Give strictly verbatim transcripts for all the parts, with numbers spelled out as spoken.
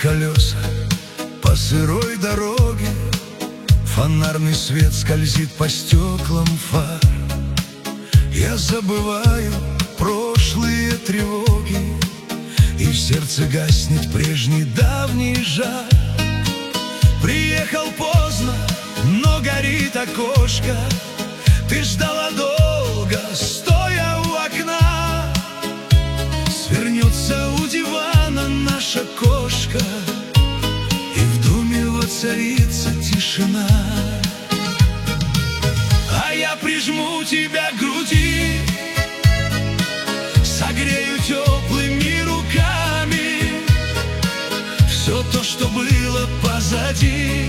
колеса по сырой дороге, фонарный свет скользит по стеклам фар. Я забываю прошлые тревоги, и в сердце гаснет прежний давний жар. Приехал поздно, но горит окошко. Ты ждала долго, стоя у окна. Свернется у дивана наша кошка, и в доме воцарится тишина. А я прижму тебя к груди, согрею теплыми руками. Все то, что было позади,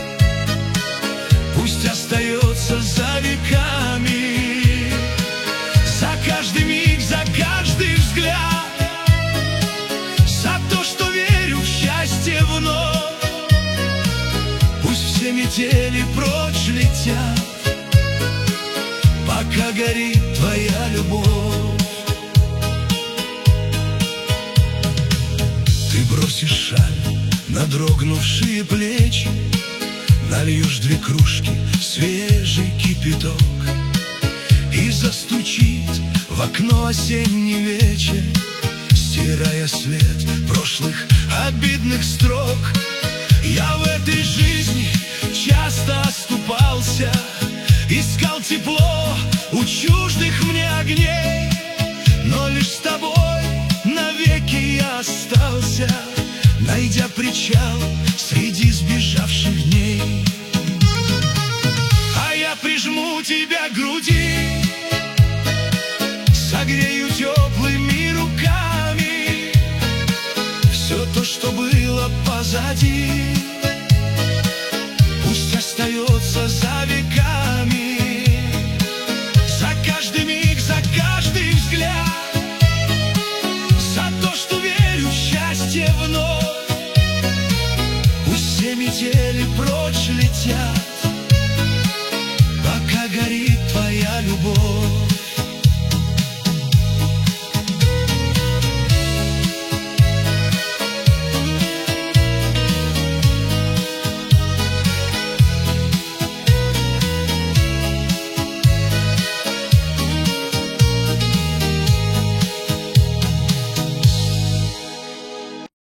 пусть остается за веками. За каждый миг, за каждый взгляд, за то, что верю в счастье вновь. Пусть все метели прочь летят, пока горит твоя любовь. Ты бросишь шаль на дрогнувшие плечи, нальешь две кружки свежий кипяток, и застучит в окно осенний вечер, стирая след прошлых обидных строк. Я в этой жизни часто оступался, искал тепло у чуждых мне огней, но лишь с тобой навеки я остался, найдя причал среди сбежавших дней. А я прижму тебя к груди, согрею теплыми руками. Все то, что было позади, пусть остается за веками.